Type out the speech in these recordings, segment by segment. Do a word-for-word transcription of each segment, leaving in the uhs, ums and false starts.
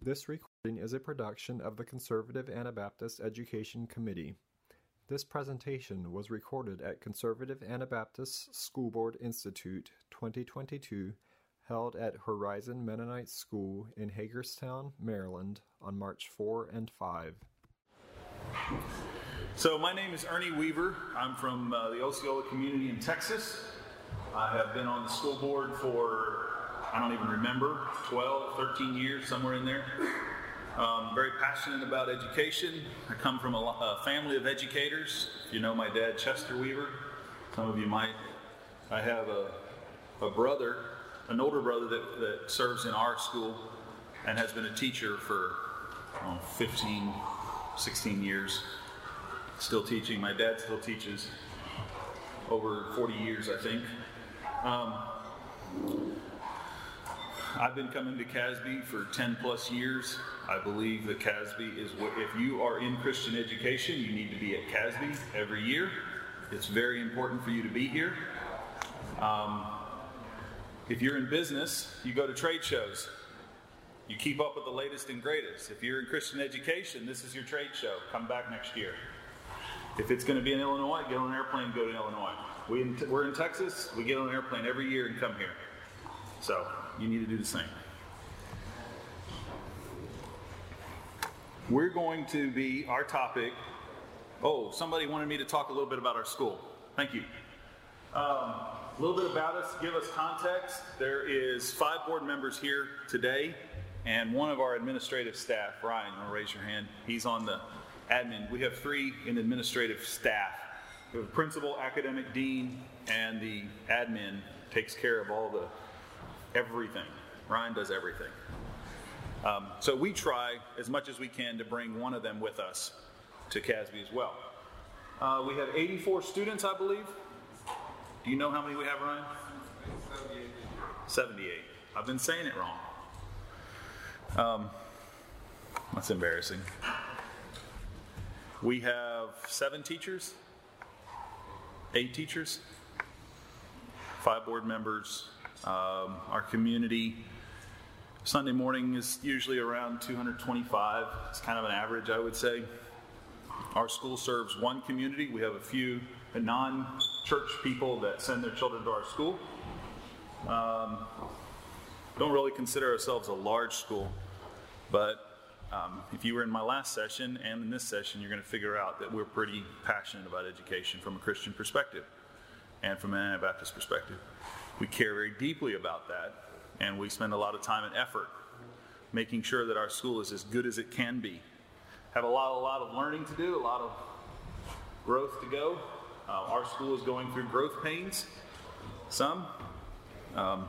This recording is a production of the Conservative Anabaptist Education Committee. This presentation was recorded at Conservative Anabaptist School Board Institute twenty twenty-two, held at Horizon Mennonite School in Hagerstown, Maryland, on March fourth and fifth. So my name is Ernie Weaver. I'm from uh, the Osceola community in Texas. I have been on the school board for, I don't even remember, twelve, thirteen years, somewhere in there. Um, very passionate about education. I come from a, a family of educators. If you know my dad, Chester Weaver, some of you might. I have a, a brother, an older brother that, that serves in our school and has been a teacher for oh, fifteen, sixteen years. Still teaching. My dad still teaches over forty years, I think. Um, I've been coming to Casby for ten plus years. I believe that Casby is what, if you are in Christian education, you need to be at Casby every year. It's very important for you to be here. Um, if you're in business, you go to trade shows. You keep up with the latest and greatest. If you're in Christian education, this is your trade show. Come back next year. If it's going to be in Illinois, get on an airplane, go to Illinois. We in, we're in Texas, we get on an airplane every year and come here. So, you need to do the same. We're going to be, our topic, oh, somebody wanted me to talk a little bit about our school. Thank you. Um, a little bit about us, give us context. There is five board members here today, and one of our administrative staff, Ryan, you want to raise your hand? He's on the admin. We have three in administrative staff. We have a principal, academic dean, and the admin takes care of all the everything. Ryan does everything. Um, so we try as much as we can to bring one of them with us to Casby as well. Uh, we have eighty-four students, I believe. Do you know how many we have, Ryan? seventy-eight. seventy-eight. I've been saying it wrong. Um, that's embarrassing. We have seven teachers, eight teachers, five board members. Um, our community, Sunday morning is usually around two hundred twenty-five. It's kind of an average, I would say. Our school serves one community. We have a few non-church people that send their children to our school. Um, don't really consider ourselves a large school, but um, if you were in my last session and in this session, you're going to figure out that we're pretty passionate about education from a Christian perspective and from an Anabaptist perspective. We care very deeply about that, and we spend a lot of time and effort making sure that our school is as good as it can be. Have a lot, a lot of learning to do, a lot of growth to go. Uh, our school is going through growth pains, some. Um,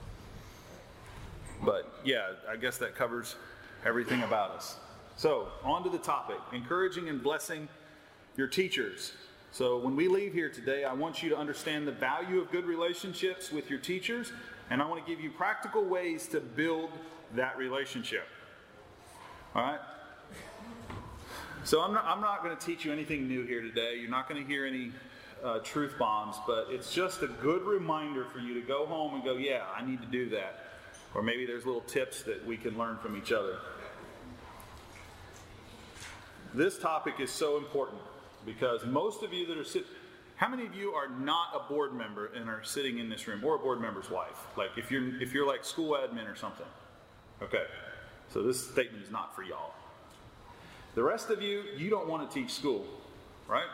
but yeah, I guess that covers everything about us. So, on to the topic, encouraging and blessing your teachers. So when we leave here today, I want you to understand the value of good relationships with your teachers, and I want to give you practical ways to build that relationship. All right? So I'm not, I'm not going to teach you anything new here today. You're not going to hear any uh, truth bombs, but it's just a good reminder for you to go home and go, yeah, I need to do that. Or maybe there's little tips that we can learn from each other. This topic is so important, because most of you that are sitting, how many of you are not a board member and are sitting in this room, or a board member's wife? Like if you're if you're like school admin or something. Okay, so this statement is not for y'all. The rest of you, you don't want to teach school, right?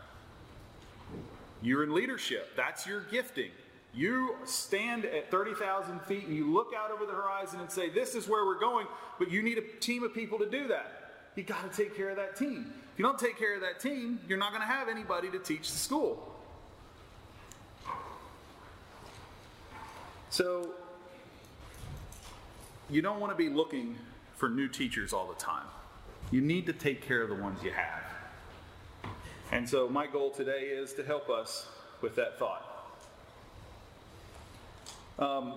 You're in leadership. That's your gifting. You stand at thirty thousand feet and you look out over the horizon and say, this is where we're going, but you need a team of people to do that. You got to take care of that team. If you don't take care of that team, you're not going to have anybody to teach the school. So, you don't want to be looking for new teachers all the time. You need to take care of the ones you have. And so my goal today is to help us with that thought. Um,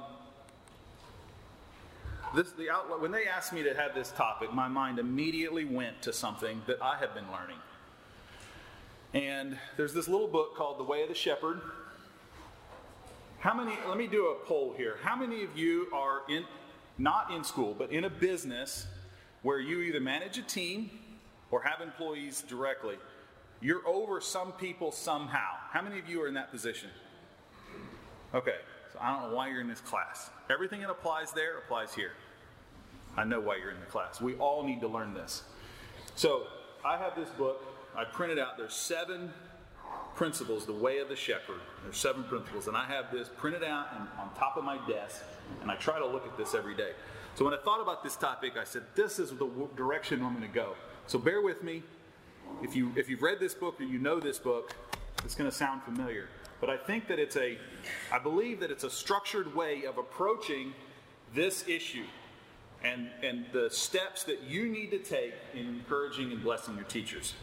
This, the outlet, when they asked me to have this topic, my mind immediately went to something that I have been learning. And there's this little book called The Way of the Shepherd. How many, let me do a poll here. How many of you are in, not in school, but in a business where you either manage a team or have employees directly. You're over some people somehow. How many of you are in that position? Okay, so I don't know why you're in this class. Everything that applies there applies here. I know why you're in the class. We all need to learn this. So I have this book. I printed out. There's seven principles, the way of the shepherd. There's seven principles. And I have this printed out and on top of my desk. And I try to look at this every day. So when I thought about this topic, I said, this is the w- direction I'm going to go. So bear with me. If, you, if you've read this book or you know this book, it's going to sound familiar. But I think that it's a, I believe that it's a structured way of approaching this issue and, and the steps that you need to take in encouraging and blessing your teachers.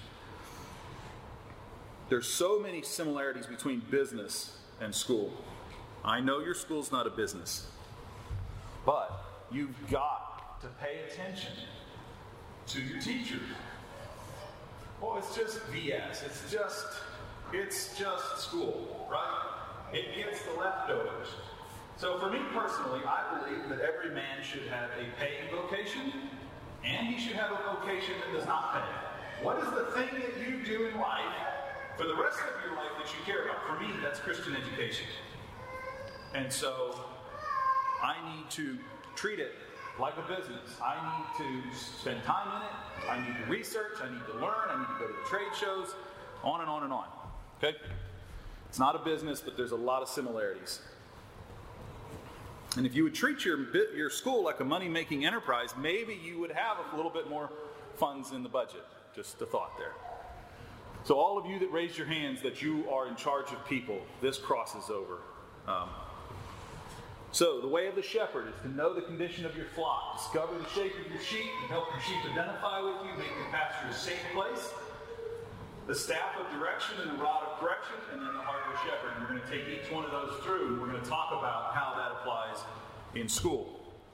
There's so many similarities between business and school. I know your school's not a business, but you've got to pay attention to your teachers. Well, it's just B S. It's just, it's just school, right? It gets the leftovers. So for me personally, I believe that every man should have a paying vocation, and he should have a vocation that does not pay. What is the thing that you do in life for the rest of your life that you care about? For me, that's Christian education. And so I need to treat it like a business. I need to spend time in it. I need to research. I need to learn. I need to go to the trade shows. On and on and on. Okay? It's not a business, but there's a lot of similarities. And if you would treat your your school like a money-making enterprise, maybe you would have a little bit more funds in the budget. Just a thought there. So all of you that raised your hands that you are in charge of people, this crosses over. Um, So, the way of the shepherd is to know the condition of your flock, discover the shape of your sheep, and help your sheep identify with you, make your pasture a safe place, the staff of direction and the rod of correction, and then the heart of the shepherd. And we're going to take each one of those through, and we're going to talk about how that applies in school.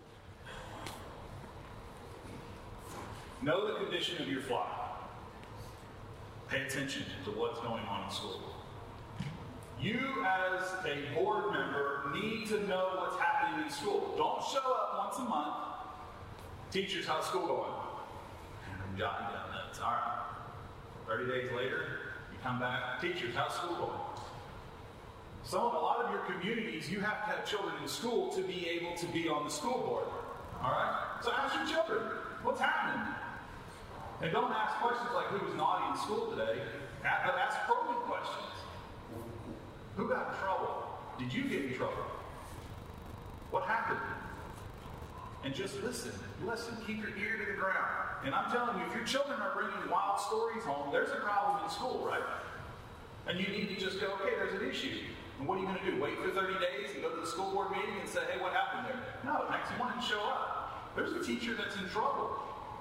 Know the condition of your flock. Pay attention to what's going on in school. You, as a board member, need to know what's happening in school. Don't show up once a month. Teachers, how's school going? And I'm jotting down notes. All right. thirty days later, you come back. Teachers, how's school going? So, in a lot of your communities, you have to have children in school to be able to be on the school board. All right? So, ask your children, what's happening? And don't ask questions like who was naughty in school today, but ask probing questions. Who got in trouble? Did you get in trouble? What happened? And just listen. Listen. Keep your ear to the ground. And I'm telling you, if your children are bringing wild stories home, there's a problem in school, right? And you need to just go, okay, there's an issue. And what are you going to do? Wait for thirty days and go to the school board meeting and say, hey, what happened there? No, next morning show up. There's a teacher that's in trouble.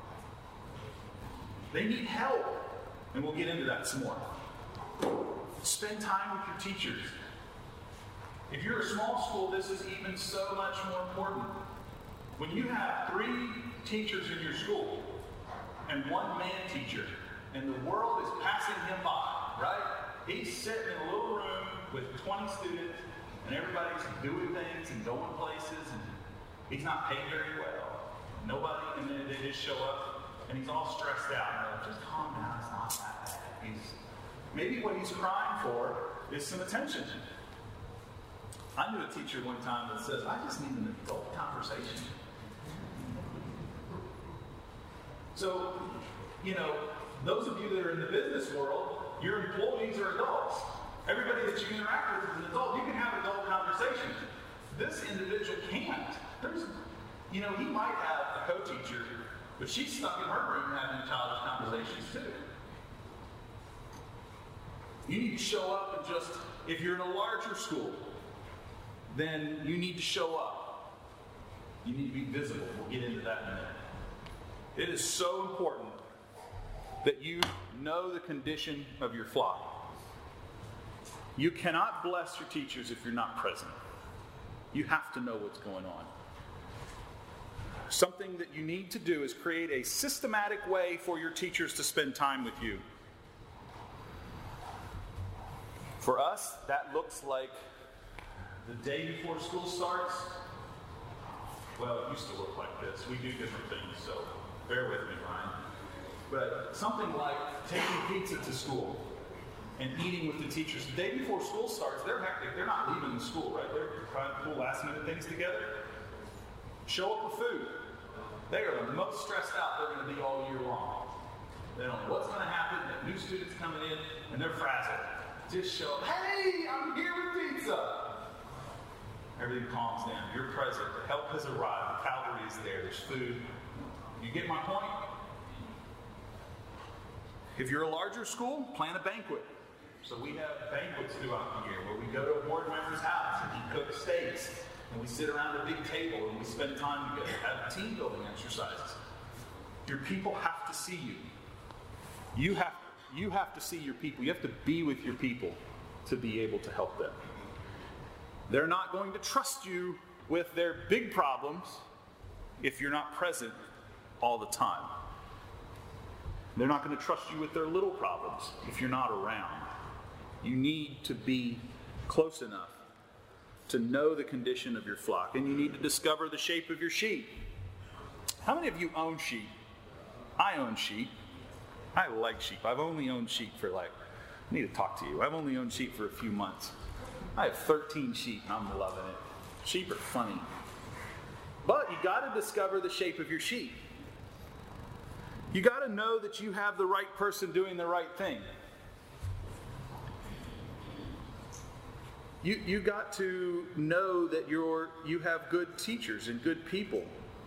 They need help. And we'll get into that some more. Spend time with your teachers. If you're a small school, this is even so much more important. When you have three teachers in your school and one man teacher, and the world is passing him by, right? He's sitting in a little room with twenty students, and everybody's doing things and going places, and he's not paid very well. Nobody, and then they just show up, and he's all stressed out. And they're like, just calm down, it's not that bad. He's Maybe what he's crying for is some attention. I knew a teacher one time that says, I just need an adult conversation. So, you know, those of you that are in the business world, your employees are adults. Everybody that you interact with is an adult. You can have adult conversations. This individual can't. There's, you know, he might have a co-teacher, but she's stuck in her room having childish conversations too. You need to show up and just, if you're in a larger school, then you need to show up. You need to be visible. We'll get into that in a minute. It is so important that you know the condition of your flock. You cannot bless your teachers if you're not present. You have to know what's going on. Something that you need to do is create a systematic way for your teachers to spend time with you. For us, that looks like the day before school starts. Well, it used to look like this. We do different things, so bear with but something like taking pizza to school and eating with the teachers. The day before school starts, they're hectic. They're not leaving the school, right? They're trying to pull last minute things together. Show up with food. They are the most stressed out they're going to be all year long. They don't know what's going to happen. They have new students coming in, and they're frazzled. Just show up. Hey, I'm here with pizza. Everything calms down. You're present. The help has arrived. The cavalry is there. There's food. You get my point? If you're a larger school, plan a banquet. So we have banquets throughout the year where we go to a board member's house and he cooks steaks. And we sit around a big table and we spend time together, have team building exercises. Your people have to see you. You have, you have to see your people. You have to be with your people to be able to help them. They're not going to trust you with their big problems if you're not present all the time. They're not going to trust you with their little problems if you're not around. You need to be close enough to know the condition of your flock, and you need to discover the shape of your sheep. How many of you own sheep? I own sheep. I like sheep. I've only owned sheep for like, I need to talk to you. I've only owned sheep for a few months. I have thirteen sheep and I'm loving it. Sheep are funny. But you got to discover the shape of your sheep. You got to know that you have the right person doing the right thing. You, you got to know that you're, you have good teachers and good people.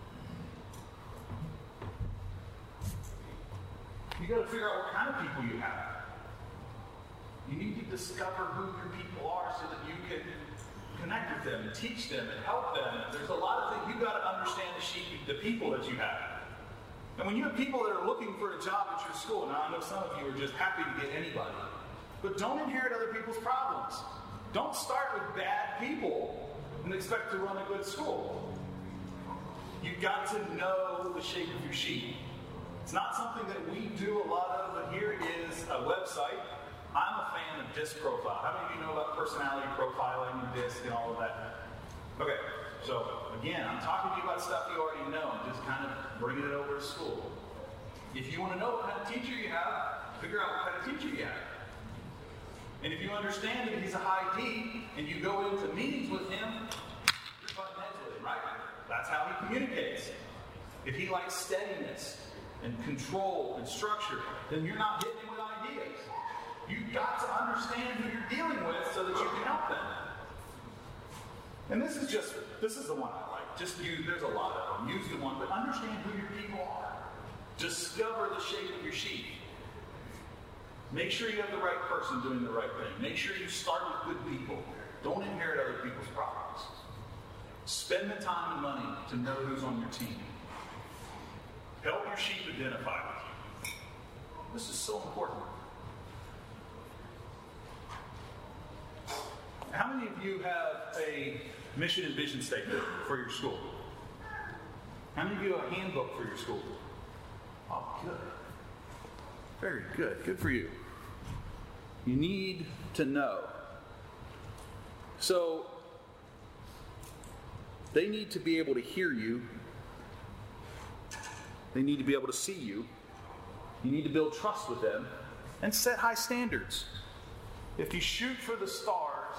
You got to figure out what kind of people you have. You need to discover who your people are so that you can connect with them and teach them and help them. There's a lot of things. You got to understand the sheep, the people that you have. And when you have people that are looking for a job at your school, now I know some of you are just happy to get anybody, but don't inherit other people's problems. Don't start with bad people and expect to run a good school. You've got to know the shape of your sheep. It's not something that we do a lot of, but here is a website. I'm a fan of DISC profile. How many of you know about personality profiling and DISC and all of that? Okay, so again, I'm talking to you about stuff you already know and just kind of bringing it over to school. If you want to know what kind of teacher you have, figure out what kind of teacher you have. And if you understand that he's a high D, and you go into meetings with him, you're butting heads with him, right? That's how he communicates. If he likes steadiness and control and structure, then you're not hitting him with ideas. You've got to understand who you're dealing with so that you can help them. And this is just, this is the one I like. Just use, there's a lot of them. Use the one, but understand who your people are. Discover the shape of your sheep. Make sure you have the right person doing the right thing. Make sure you start with good people. Don't inherit other people's problems. Spend the time and money to know who's on your team. Help your sheep identify with you. This is so important. How many of you have a mission and vision statement for your school? How many of you have a handbook for your school? Oh, good. Very good. Good for you. You need to know. So, they need to be able to hear you. They need to be able to see you. You need to build trust with them and set high standards. If you shoot for the stars,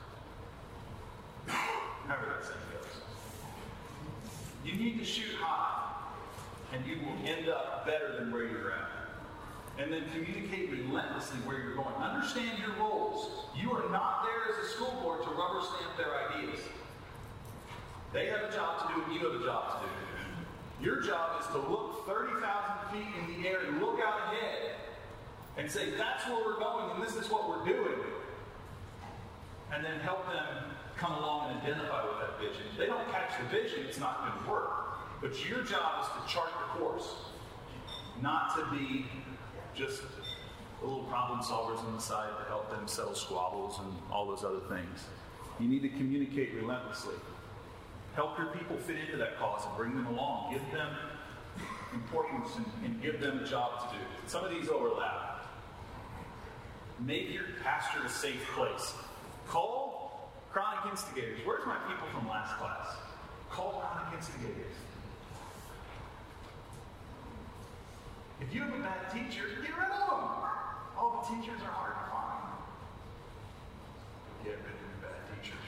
however that saying goes, you need to shoot high, and you will end up better than where you're at. And then communicate relentlessly where you're going. Understand your roles. You are not there as a school board to rubber stamp their ideas. They have a job to do, and you have a job to do. Your job is to look thirty thousand feet in the air and look out ahead and say, that's where we're going and this is what we're doing. And then help them come along and identify with that vision. If they don't catch the vision, it's not going to work. But your job is to chart the course, not to be just the little problem solvers on the side to help them settle squabbles and all those other things. You need to communicate relentlessly. Help your people fit into that cause and bring them along. Give them importance and, and give them a job to do. Some of these overlap. Make your pasture a safe place. Call chronic instigators. Where's my people from last class? Call chronic instigators. If you have a bad teacher, get rid of them. All the teachers are hard to find. Get rid of your bad teachers.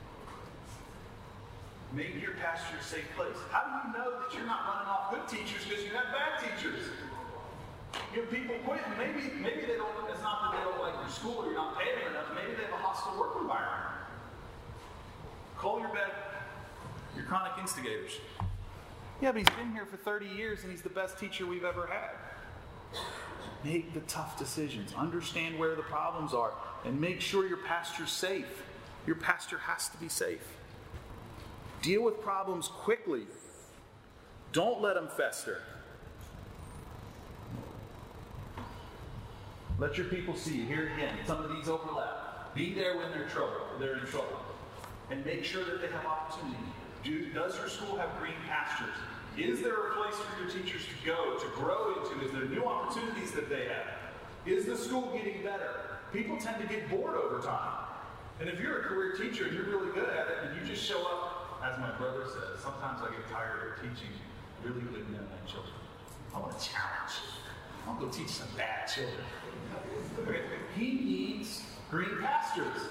Make your pastor a safe place. How do you know that you're not running off good teachers because you have bad teachers? Give people quit, and maybe maybe they don't. It's not that they don't like your school or you're not paying them enough. Maybe they have a hostile work environment. Call your bad, your chronic instigators. Yeah, but he's been here for thirty years and he's the best teacher we've ever had. Make the tough decisions. Understand where the problems are. And make sure your pastor's safe. Your pastor has to be safe. Deal with problems quickly. Don't let them fester. Let your people see. Here again, some of these overlap. Be there when they're trouble. They're in trouble. And make sure that they have opportunity. Do, does your school have green pastures? Is there a place for your teachers to go, to grow into? Is there new opportunities that they have? Is the school getting better? People tend to get bored over time. And if you're a career teacher and you're really good at it, and you just show up, as my brother says, sometimes I get tired of teaching really good men and children. I want to challenge. I want to go teach some bad children. Okay. He needs green pastures.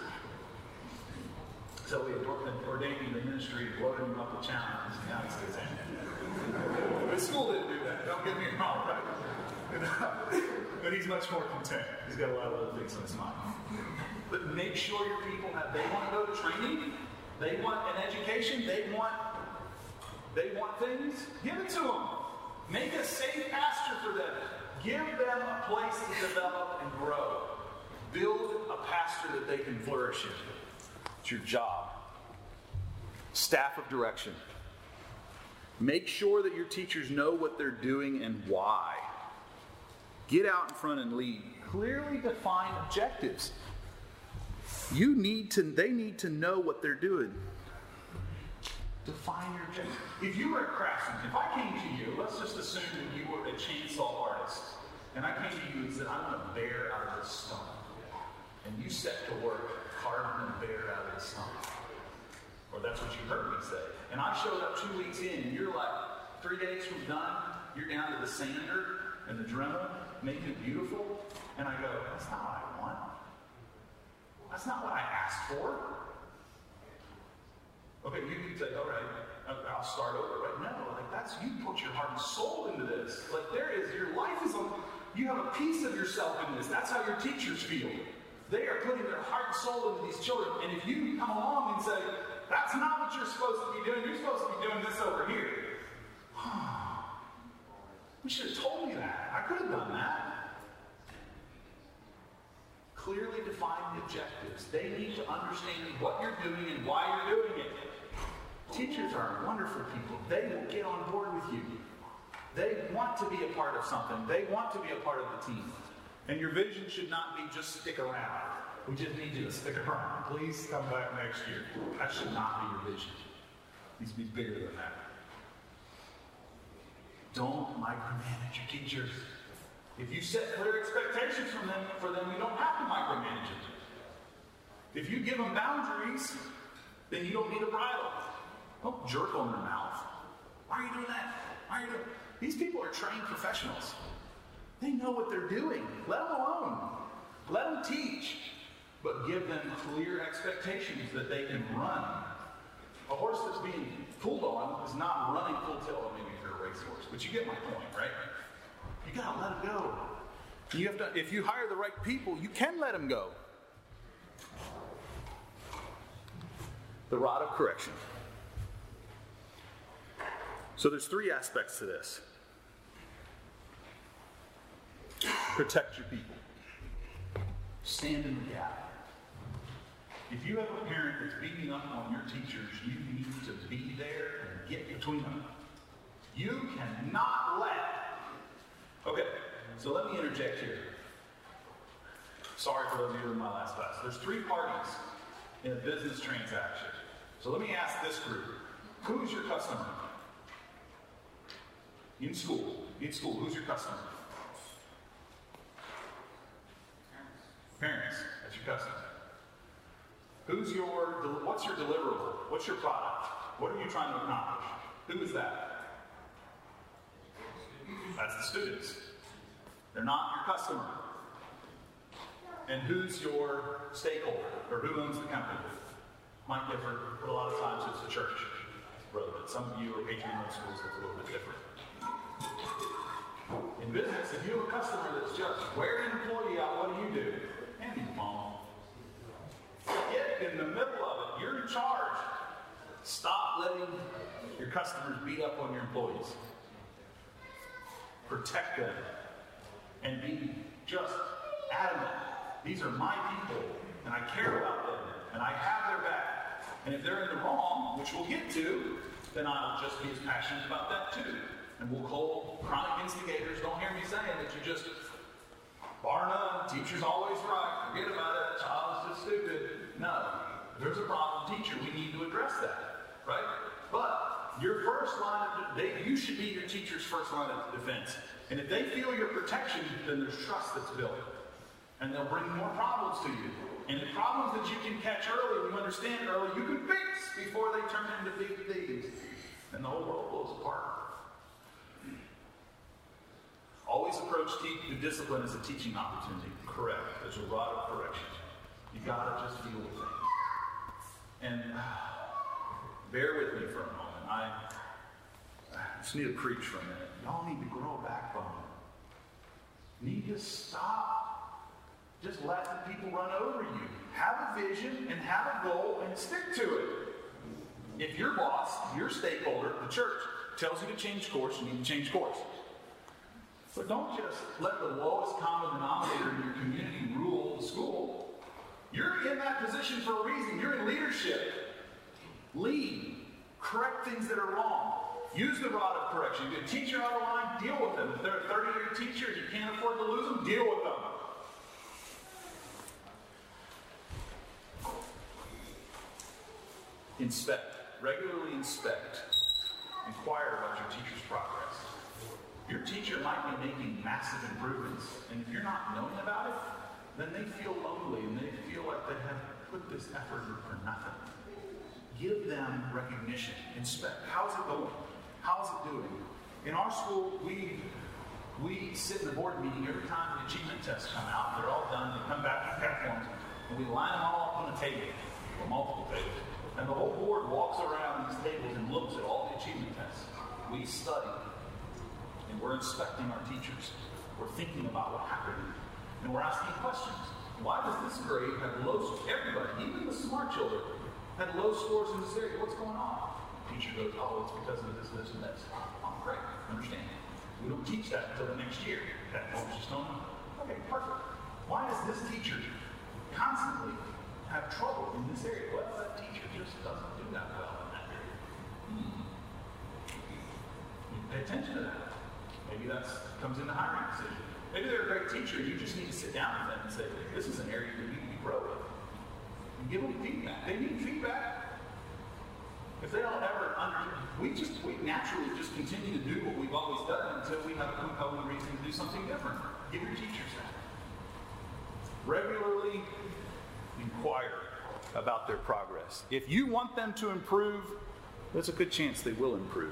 So we ordained him the ministry, loaded him up with challenges, and now he's good at it. The school didn't do that, don't get me wrong, right? But he's much more content. He's got a lot of other things on his mind. But make sure your people have, they want to go to training, they want an education, they want, they want things, give it to them. Make a safe pasture for them. Give them a place to develop and grow. Build a pasture that they can flourish in. It's your job. Staff of direction. Make sure that your teachers know what they're doing and why. Get out in front and lead. Clearly define objectives. You need to, they need to know what they're doing. Define your objectives. If you were a craftsman, if I came to you, let's just assume that you were a chainsaw artist, and I came to you and said, I want a bear out of this stone. And you set to work carving a bear out of the stone. Or that's what you heard me say. And I showed up two weeks in, and you're like, three days from done, you're down to the sander and the Dremel, making it beautiful. And I go, that's not what I want. That's not what I asked for. Okay, you could say, all right, I'll start over. Right? No, like that's, you put your heart and soul into this. Like there is, your life is on, you have a piece of yourself in this. That's how your teachers feel. They are putting their heart and soul into these children. And if you come along and say, that's not what you're supposed to be doing, you're supposed to be doing this over here. You should have told me that. I could have done that. Clearly define the objectives. They need to understand what you're doing and why you're doing it. Teachers are wonderful people. They will get on board with you. They want to be a part of something. They want to be a part of the team. And your vision should not be just stick around. We just need you to stick around. Please come back next year. That should not be your vision. It needs to be bigger than that. Don't micromanage your teachers. If you set clear expectations from them, for them, you don't have to micromanage it. If you give them boundaries, then you don't need a bridle. Don't jerk on their mouth. Why are you doing that? Why are you doing that? These people are trained professionals. They know what they're doing. Let them alone. Let them teach. But give them clear expectations that they can run. A horse that's being pulled on is not running full tilt. Well, maybe if you're a racehorse, but you get my point, right? You gotta let them go. You have to. If you hire the right people, you can let them go. The rod of correction. So there's three aspects to this. Protect your people. Stand in the gap. If you have a parent that's beating up on your teachers, you need to be there and get between them. You cannot let... Okay, so let me interject here. Sorry for those of you who are in my last class. There's three parties in a business transaction. So let me ask this group. Who's your customer? In school. In school, who's your customer? Parents. That's your customer. Who's your, what's your deliverable? What's your product? What are you trying to accomplish? Who is that? That's the students. They're not your customer. And who's your stakeholder, or who owns the company? Might differ, but a lot of times it's the church. Relevant. Some of you are patron-run schools, that's a little bit different. In business, if you have a customer that's just wearing an employee out, what do you do? Hand them the phone. Get in the middle of it. You're in charge. Stop letting your customers beat up on your employees. Protect them. And be just adamant. These are my people, and I care about them, and I have their back. And if they're in the wrong, which we'll get to, then I'll just be as passionate about that too. And we'll call chronic instigators. Don't hear me saying that you just, bar none, teacher's always right, forget about it, child is just stupid. No. If there's a problem, teacher, we need to address that, right? But your first line of, they, you should be your teacher's first line of defense. And if they feel your protection, then there's trust that's built. And they'll bring more problems to you. And the problems that you can catch early, you understand early, you can fix before they turn into big thieves. And the whole world blows apart. Always approach te- the discipline as a teaching opportunity. Correct. There's a rod of correction. You gotta just deal with things. And uh, bear with me for a moment. I, I just need to preach for a minute. Y'all need to grow a backbone. Need to stop just letting people run over you. Have a vision and have a goal and stick to it. If your boss, your stakeholder, the church, tells you to change course, you need to change course. But don't just let the lowest common denominator in your community rule the school. You're in that position for a reason. You're in leadership. Lead. Correct things that are wrong. Use the rod of correction. If a teacher out of line, deal with them. If they're a thirty-year teacher and you can't afford to lose them, deal with them. Inspect. Regularly inspect. Inquire about your teacher's progress. Your teacher might be making massive improvements, and if you're not knowing about it, then they feel lonely and they feel like they have put this effort in for nothing. Give them recognition. Inspect. How's it going? How's it doing? In our school, we we sit in the board meeting every time the achievement tests come out. They're all done. They come back to platforms, and we line them all up on a table, or multiple tables. And the whole board walks around these tables and looks at all the achievement tests. We study. And we're inspecting our teachers. We're thinking about what happened. And we're asking questions. Why does this grade have low scores? Everybody, even the smart children, had low scores in this area. What's going on? The teacher goes, oh, it's because of this, this, and this. Oh, great. Understand. We don't teach that until the next year. That folks just don't know. Okay, perfect. Why does this teacher constantly have trouble in this area? Well, that teacher just doesn't do that well in that area. Hmm. You pay attention to that. Maybe that comes in the hiring decision. Maybe they're a great teacher. You just need to sit down with them and say, this is an area you need to grow in. And give them feedback. They need feedback. If they don't ever under, we just we naturally just continue to do what we've always done until we have a compelling reason to do something different. Give your teachers that. Regularly inquire about their progress. If you want them to improve, there's a good chance they will improve.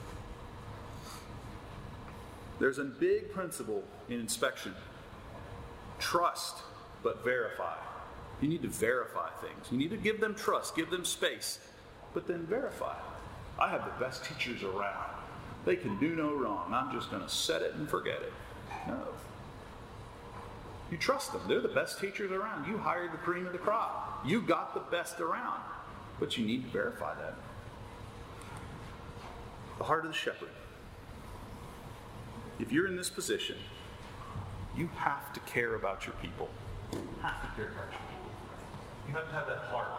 There's a big principle in inspection. Trust, but verify. You need to verify things. You need to give them trust, give them space, but then verify. I have the best teachers around. They can do no wrong. I'm just going to set it and forget it. No. You trust them. They're the best teachers around. You hired the cream of the crop. You got the best around. But you need to verify that. The heart of the shepherd. If you're in this position, you have to care about your people. You have to care about your people. You have to have that heart.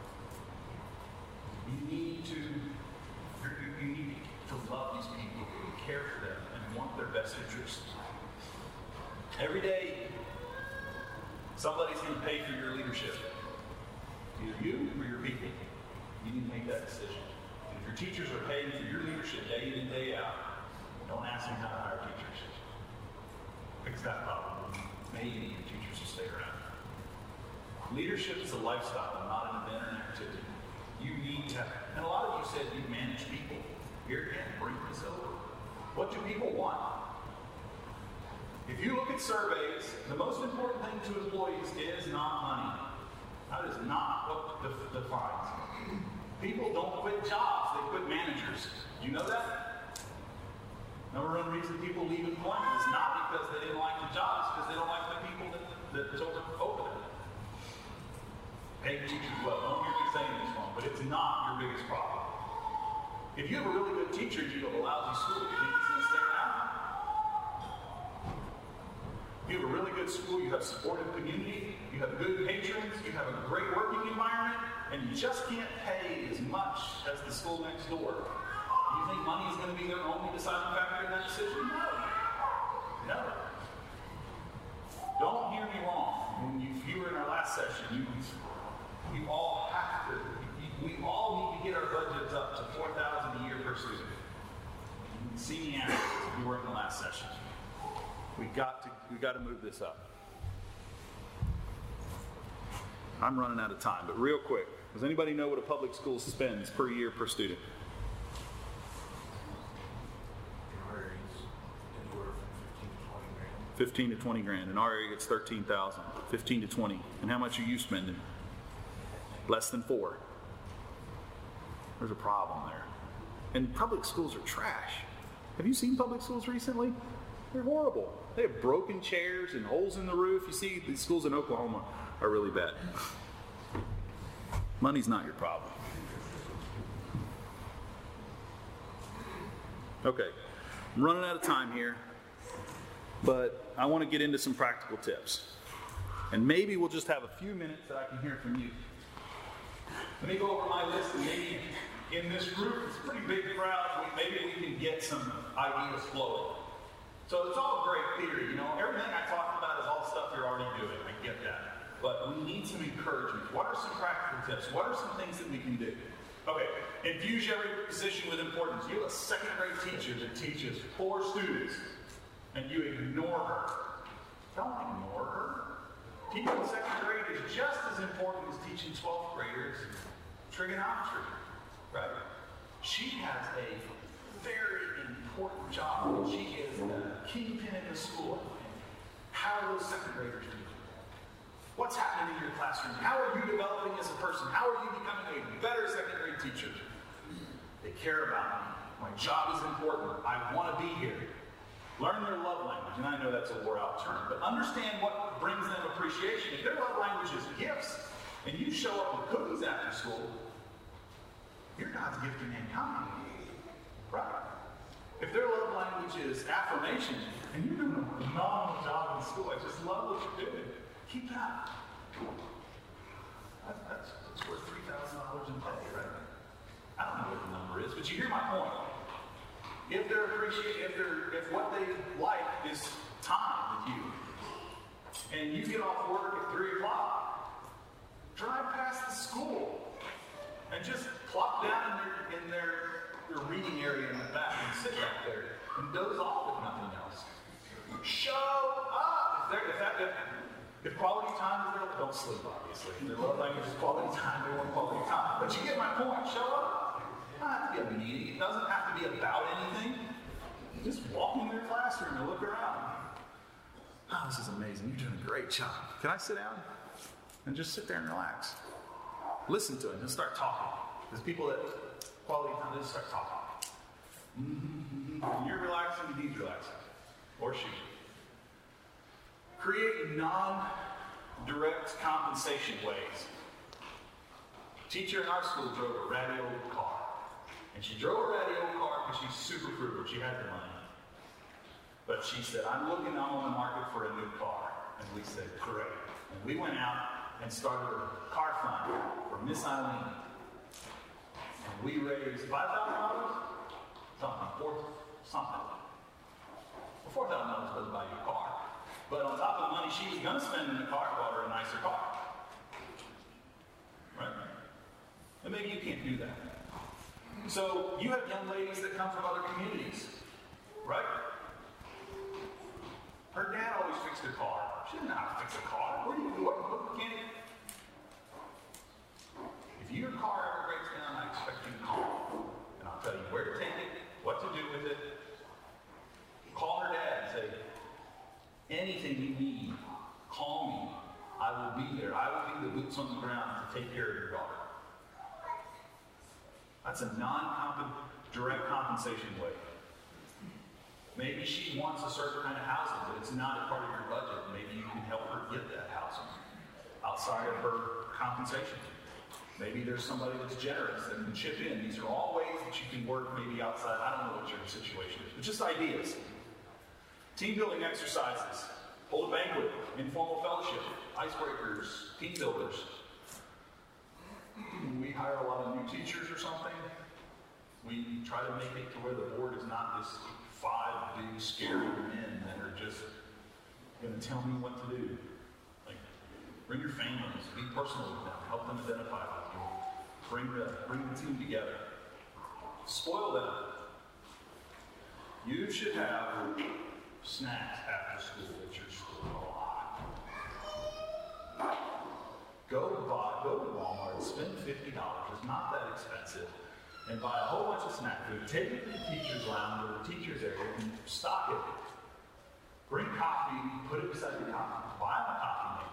You need to, you need to love these people, care for them, and want their best interests. Every day, somebody's going to pay for your leadership. Either you or your people. You need to make that decision. And if your teachers are paying for your leadership day in and day out, don't ask them how to hire teachers. Fix that problem. Maybe your teachers will stay around. Leadership is a lifestyle, not an event or an activity. You need to, and a lot of you said you manage people. Here again, bring this over. What do people want? If you look at surveys, the most important thing to employees is not money. That is not what def- defines. People don't quit jobs, they quit managers. You know that? Number one reason people leave employment is not because they didn't like the jobs, because they don't like the people that, that took over them. Hey, teachers, well, don't hear me saying this wrong, but it's not your biggest problem. If you have a really good teacher and you have a lousy school, you think he's going to stay around? If you have a really good school, you have supportive community, you have good patrons, you have a great working environment, and you just can't pay as much as the school next door. Do you think money is going to be their only deciding factor in that decision? No. No. Don't hear me wrong. When you, if you were in our last session, you, you all have to, you, we all need to get our budgets up to four thousand dollars a year per student. You can see me after if you were in the last session. We got to we got to move this up. I'm running out of time, but real quick, does anybody know what a public school spends per year per student? fifteen to twenty grand. In our area, it's thirteen thousand. fifteen to twenty. And how much are you spending? Less than four. There's a problem there. And public schools are trash. Have you seen public schools recently? They're horrible. They have broken chairs and holes in the roof. You see, these schools in Oklahoma are really bad. Money's not your problem. Okay, I'm running out of time here, but I want to get into some practical tips. And maybe we'll just have a few minutes that I can hear from you. Let me go over my list, and maybe in this group, it's a pretty big crowd, maybe we can get some ideas flowing. So it's all great theory, you know, everything I talked about is all stuff you're already doing, I get that. But we need some encouragement. What are some practical tips? What are some things that we can do? Okay, infuse every position with importance. You have a second grade teacher that teaches four students, and you ignore her. Don't ignore her. Teaching second grade is just as important as teaching twelfth graders trigonometry, right? She has a very important job. She is the kingpin in the school. How are those second graders doing? What's happening in your classroom? How are you developing as a person? How are you becoming a better second grade teacher? They care about me. My job is important. I want to be here. Learn their love language. And I know that's a wore out term, but understand what brings them appreciation. If their love language is gifts, and you show up with cookies after school, you're God's gift to mankind. Right? If their love language is affirmation, and you're doing a phenomenal job in school, I just love what you're doing. Keep that. That's, that's, that's worth three thousand dollars in pay, right? I don't know what the number is, but you hear my point. If they're appreciate, if they're, if what they like is time with you, and you get off work at three o'clock, drive past the school and just plop down in their in their, their reading area in the back and sit back there and doze off if nothing else. Show up. If, they're, if that if, If quality time is there, don't sleep, obviously. Their love language is quality time, they want quality time. But you get my point, show up. It doesn't have to be a meeting, it doesn't have to be about anything. Just walk in their classroom and look around. Oh, this is amazing, you're doing a great job. Can I sit down? And just sit there and relax. Listen to it and start talking. There's people that, quality time, they just start talking. Mm-hmm. When you're relaxing, he's relaxing. Or she. Create non-direct compensation ways. A teacher in our school drove a ratty old car. And she drove a ratty old car because she's super frugal. She had the money. But she said, I'm looking, I'm on the market for a new car. And we said, great. And we went out and started a car fund for Miss Eileen. And we raised five thousand dollars? Something, four, something. Well, four thousand dollars doesn't buy you a car. But on top of the money she was going to spend in the car, bought her a nicer car. Right? And maybe you can't do that. So you have young ladies that come from other communities. Right? Her dad always fixed her car. She didn't know how to fix a car. Where do you do it? What mechanic? If your car ever breaks down, I expect you to call. And I'll tell you where to take it, what to do with it. Call her dad and say, anything you need, call me. I will be there. I will be the boots on the ground to take care of your daughter. That's a non-direct compensation way. Maybe she wants a certain kind of housing, but it's not a part of your budget. Maybe you can help her get that housing outside of her compensation. Maybe there's somebody that's generous that can chip in. These are all ways that you can work maybe outside. I don't know what your situation is, but just ideas. Team building exercises. Hold a banquet. Informal fellowship. Icebreakers. Team builders. We hire a lot of new teachers or something. We try to make it to where the board is not this five big scary men that are just going to tell me what to do. Like, bring your families. Be personal with them. Help them identify with you. Bring the, bring the team together. Spoil them. You should have snacks after school at your school a lot. Go buy, go to Walmart, spend fifty dollars. It's not that expensive. And buy a whole bunch of snack food. Take it to the teacher's lounge or the teacher's area and stock it. Bring coffee, put it beside the coffee. Buy them a coffee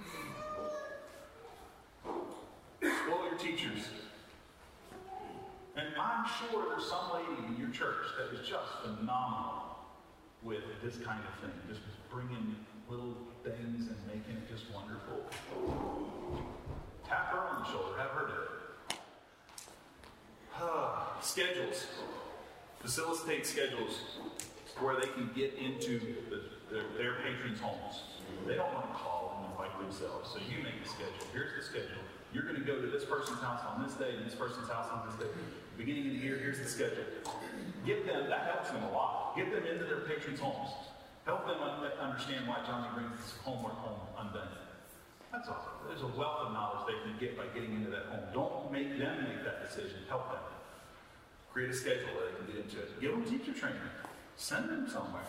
maker. Spoil your teachers. And I'm sure there's some lady in your church that is just phenomenal with this kind of thing. Just bringing little things and making it just wonderful. Tap her on the shoulder. Have her do it. Uh, schedules. Facilitate schedules where they can get into the, their, their patrons' homes. They don't want to call and invite themselves. So you make a schedule. Here's the schedule. You're going to go to this person's house on this day and this person's house on this day. Beginning of the year, here's the schedule. Get them, that helps them a lot. Get them into their patrons' homes. Help them un- understand why Johnny brings his homework home undone. That's all. There's a wealth of knowledge they can get by getting into that home. Don't make them make that decision. Help them. Create a schedule where they can get into it. Give them teacher training. Send them somewhere.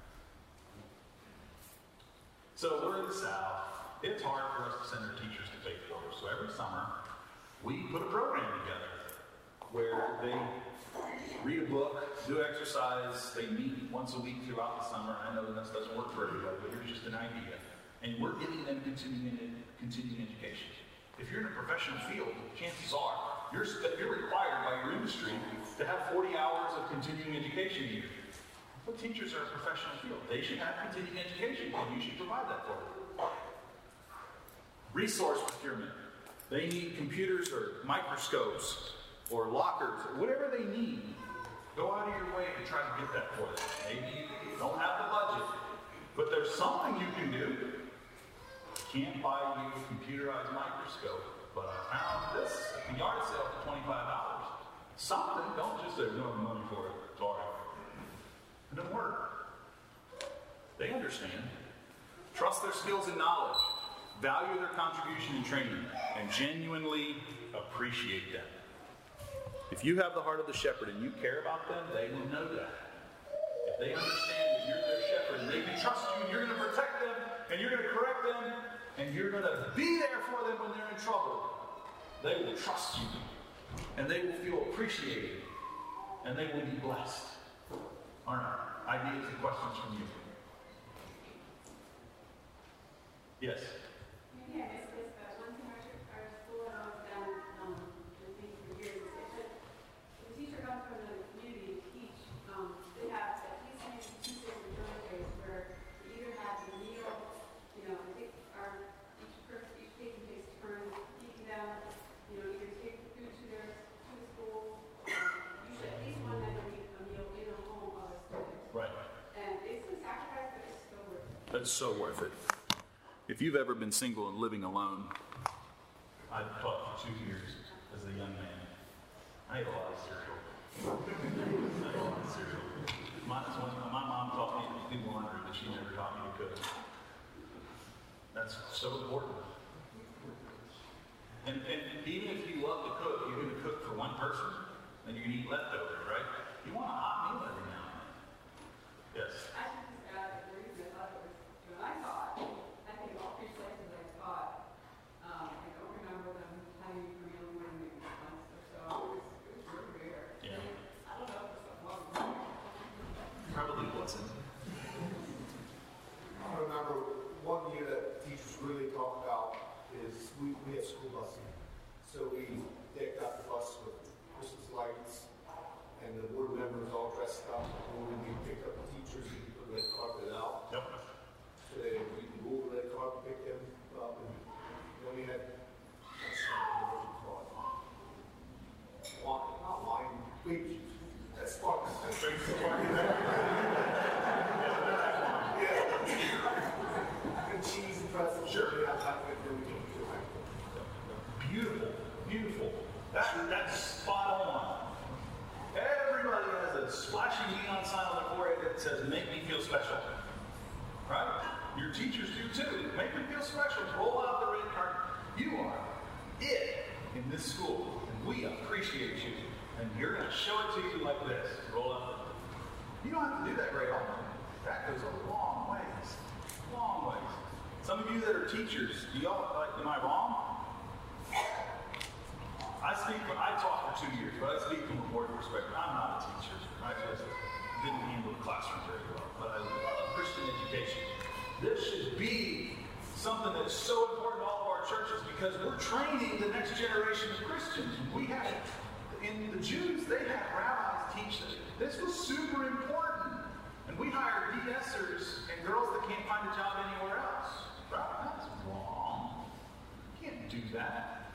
So we're in the South. It's hard for us to send our teachers to faith builders. So every summer, we put a program together where they read a book, do exercise, they meet once a week throughout the summer. I know this doesn't work for everybody, but here's just an idea. And we're giving them continuing, continuing education. If you're in a professional field, chances are you're, you're required by your industry to have forty hours of continuing education a year. But teachers are a professional field. They should have continuing education, and you should provide that for them. Resource procurement. They need computers or microscopes or lockers or whatever they need. Go out of your way to try to get that for them. Maybe you don't have the budget, but there's something you can do. Can't buy you a computerized microscope, but I found this at the yard sale for twenty-five dollars. Something, don't just say, no money for it. Sorry. It doesn't work. They understand. Trust their skills and knowledge. Value their contribution and training. And genuinely appreciate them. If you have the heart of the shepherd and you care about them, they will know that. If they understand that you're their shepherd and they can trust you and you're going to protect them and you're going to correct them and you're going to be there for them when they're in trouble, they will trust you and they will feel appreciated and they will be blessed. All right. Ideas and questions from you? Yes? Yeah, it's, it's uh, one thing our, our school has done um, with me for years. It's that the teacher comes from the community to teach. Um, they have at least maybe two different dormitories where you either have the meal, you know, I think our each person, each patient takes turns eating them, you know, either take the food to their to the school. Um, you should at least one night a week a meal in a home of a student. Right. And it's a sacrifice, but it's still worth it. That's so worth it. If you've ever been single and living alone, I taught for two years as a young man. I ate a lot of cereal. I ate a lot of cereal. My, my mom taught me to do laundry, but she never taught me to cook. That's so important. And, and even if you love to cook, you're going to cook for one person, and you're going to eat leftovers, right? You want a hot meal every now and then. Yes? I should just add the reason I thought it was when I taught, I think all three places I taught, um, I don't remember them having a meal more than maybe once or so. It was, it was really rare. Yeah. I don't know if it's something wrong with it. Probably wasn't. Uh, that says, make me feel special. Right? Your teachers do too. Make me feel special. Roll out the red carpet. You are it in this school, and we appreciate you. And you're going to show it to you like this. Roll out the... You don't have to do that very often. That goes a long ways. Long ways. Some of you that are teachers, do y'all, like, am I wrong? I speak, for, I taught for two years, but I speak from a board perspective. I'm not a teacher. I just didn't handle the classroom very well, but I love Christian education. This should be something that's so important to all of our churches because we're training the next generation of Christians. We have, in the Jews, they had rabbis teach them. This was super important. And we hire D-Sers and girls that can't find a job anywhere else. Right? That's wrong. You can't do that.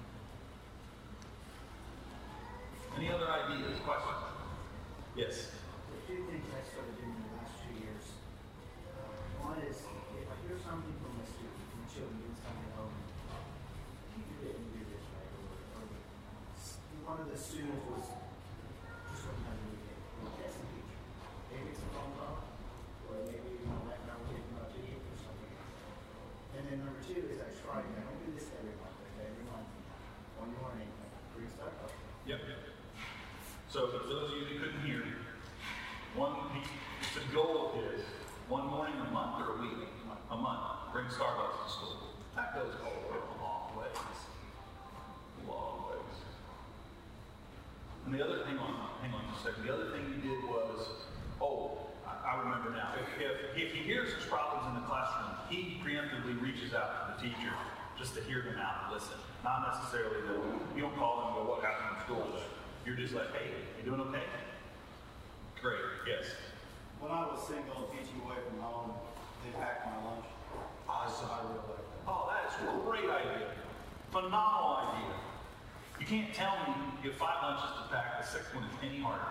Any other ideas, questions? Yes? The two things I started doing in the last two years. Uh, one is, if I hear something from my student, from children doing something at home, teacher didn't do this right, or, or one of the students was just wasn't having a day. Well, that's the teacher. Maybe it's a phone call, or maybe you know, like now we're getting about video or something. And then number two is I try, I don't do this every month, but every month, one morning, I bring stuff up. Yep. So for those of you who couldn't hear, one the goal is one morning a month or a week? A month. Bring Starbucks to school. That goes a long ways. Long ways. And the other, hang on, hang on just a second. The other thing you did was, oh, I, I remember now. If, if, if he hears there's problems in the classroom, he preemptively reaches out to the teacher just to hear them out and listen. Not necessarily that you don't call them and go, what happened in school today? You're just like, hey, you doing okay? Great, yes. When I was single and teaching away from home, they packed my lunch. Awesome. I really like that. Oh, that is a great idea. Phenomenal idea. You can't tell me you have five lunches to pack, the sixth one is any harder.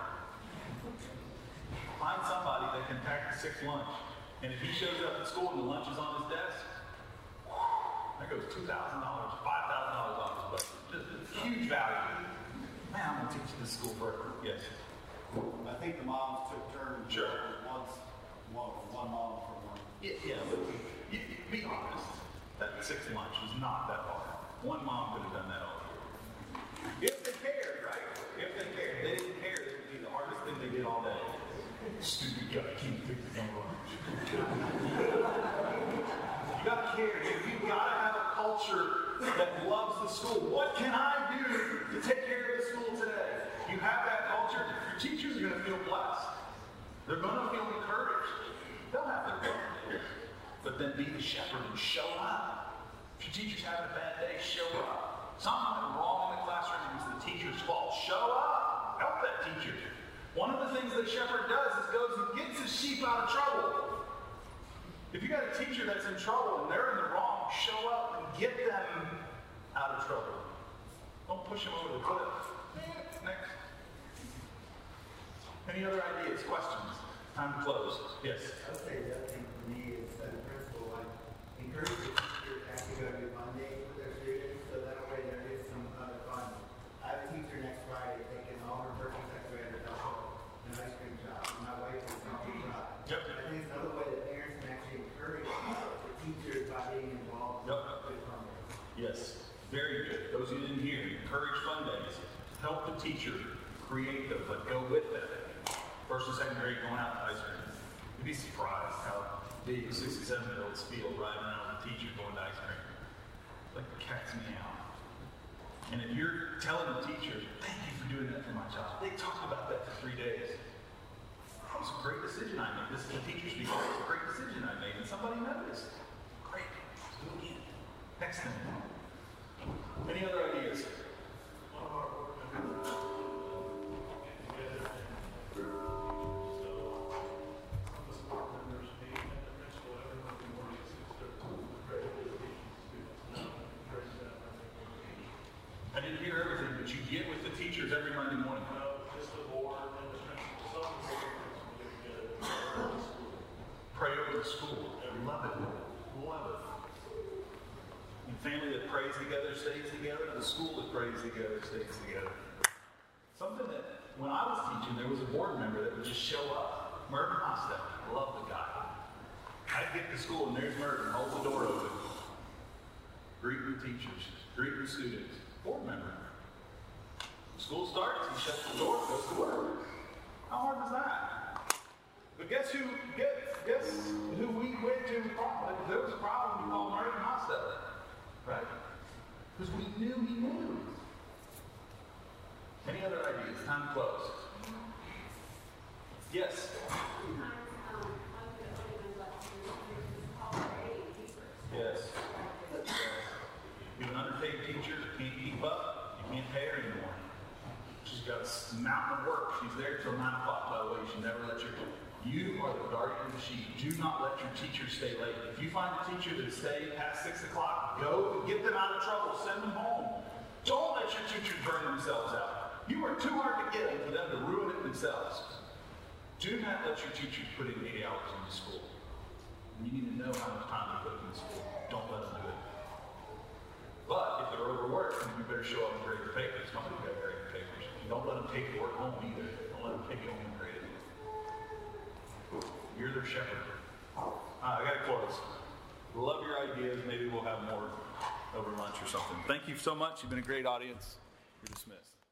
Find somebody that can pack the sixth lunch. And if he shows up at school and the lunch is on his desk, there goes two thousand dollars, five thousand dollars off his budget. Just a huge value. Man, I'm going to teach this school forever. Yes. I think the moms took turns. Sure. Once, one, one mom for one. Yeah, yeah, but you, you, be honest. That sixth lunch was not that hard. One mom could have done that all year. If they cared, right? If they cared. They didn't care. It would be the hardest thing they did all day. Stupid guy can't fix the damn lunch. You gotta care. You gotta have a culture that loves the school. What can I do to take care of the school today? You have that culture, your teachers are going to feel blessed. They're going to feel encouraged. They'll have their failures. But then be the shepherd and show up. If your teacher's having a bad day, show up. Something went wrong in the classroom, it was the teacher's fault. Show up. Help that teacher. One of the things the shepherd does is goes and gets his sheep out of trouble. If you got a teacher that's in trouble and they're in the wrong, show up and get them out of trouble. Don't push them over the cliff. Next. Any other ideas, questions? Time to close. Yes. I would say the other thing for me is that the principal, like, encourage the teacher to actually go every Monday with their students, so that way there is some other fun. I have a teacher next Friday taking all her first and second graders out an ice cream shop. And my wife is going to try. Yep. I think it's another way that parents can actually encourage the teachers by being involved Yep. with fun days. Yes. Very good. Those who didn't hear, encourage fun days. Help the teacher create them, but go with them. First and second grade going out to ice cream. You'd be surprised how big sixty-seven-year-olds feel riding around with a teacher going to ice cream. Like the cat's meow. And if you're telling the teacher, thank you for doing that for my child, they talk about that for three days. That was a great decision I made. This is the teacher speaking. It was a great decision I made, and somebody noticed. Great. Let's do it again. Next thing. Any other ideas? One of our board members get together and so some of the board members meet at the principal every Monday morning at six thirty. Great education students. Great that Monday. I didn't hear everything, but you get with the teachers every Monday morning. No, just the board and the principal. Some of the principals get together and pray over the school. Pray over the school. Love it. Love it. The family that prays together stays together. The school that prays together stays together. Something that, when I was teaching, there was a board member that would just show up. Mervin Hostet. I love the guy. I get to school and there's Mervin, holds the door open. Greet your teachers, greet your students. Board member. School starts, he shuts the door, goes to work. How hard was that? But guess who? Guess, guess who we went to? If there was a problem, we called Mervin Hostet, right? Because we knew he knew. Any other ideas? Time to close. Yes. Yes. You have an underpaid teacher that can't keep up. You can't pay her anymore. She's got a mountain of work. She's there till nine o'clock. By the way, she never lets your. You are the guardian of the sheep. Do not let your teacher stay late. If you find a teacher that stay past six o'clock, go get them out of trouble. Send them home. Don't let your teachers burn themselves out. You are too hard to get for them to ruin it themselves. Do not let your teachers put in eight hours into school. You need to know how much time to put into school. Don't let them do it. But if they're overworked, then you better show up and grade your papers. Somebody's got to grade your papers. Don't let them take your work home either. Don't let them take it home and grade it. You're their shepherd. Uh, I got to close. Love your ideas. Maybe we'll have more over lunch or something. Thank you so much. You've been a great audience. You're dismissed.